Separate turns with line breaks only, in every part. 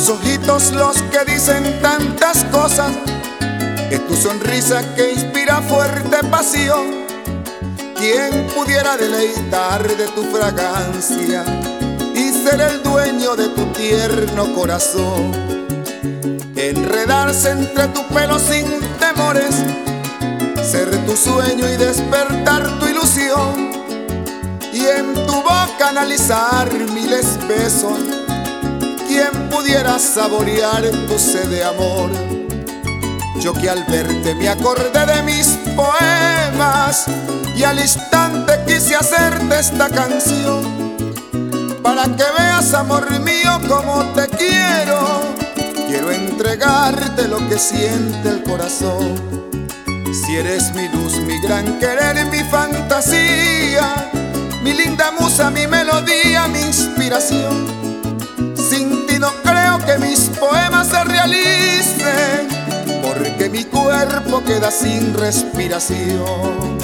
tus ojitos los que dicen tantas cosas, es tu sonrisa que inspira fuerte pasión. ¿Quién pudiera deleitar de tu fragancia y ser el dueño de tu tierno corazón? Enredarse entre tu pelo sin temores, ser tu sueño y despertar tu ilusión, y en tu boca analizar miles besos. ¿Quién pudiera saborear tu sed de amor? Yo que al verte me acordé de mis poemas y al instante quise hacerte esta canción, para que veas, amor mío, como te quiero. Quiero entregarte lo que siente el corazón. Si eres mi luz, mi gran querer, mi fantasía, mi linda musa, mi melodía, mi inspiración. Sin ti no creo que mis poemas se realicen, porque mi cuerpo queda sin respiración.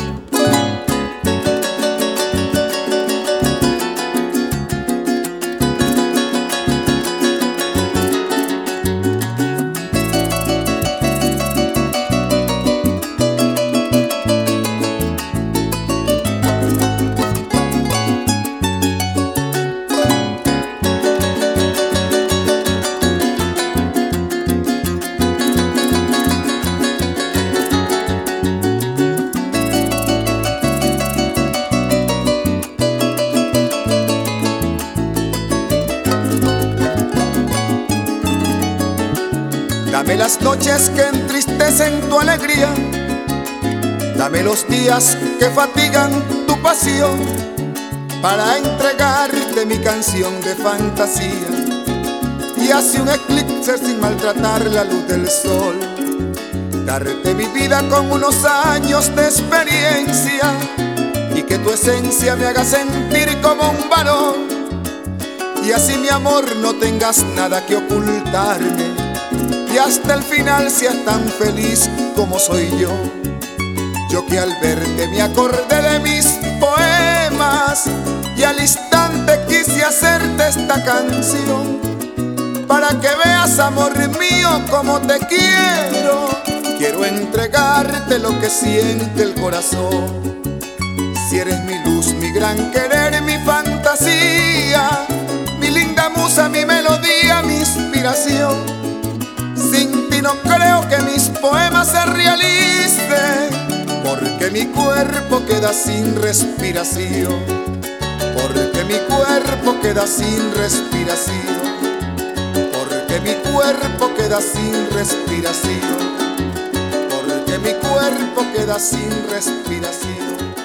Dame las noches que entristecen tu alegría, dame los días que fatigan tu pasión, para entregarte mi canción de fantasía, y así un eclipse sin maltratar la luz del sol. Darte mi vida con unos años de experiencia, y que tu esencia me haga sentir como un varón, y así mi amor no tengas nada que ocultarme, y hasta el final seas tan feliz como soy yo. Yo que al verte me acordé de mis poemas y al instante quise hacerte esta canción, para que veas, amor mío, como te quiero. Quiero entregarte lo que siente el corazón. Si eres mi luz, mi gran querer, mi fantasía, mi linda musa, mi melodía, mi inspiración. Sin ti no creo que mis poemas se realicen, porque mi cuerpo queda sin respiración, porque mi cuerpo queda sin respiración, porque mi cuerpo queda sin respiración, porque mi cuerpo queda sin respiración.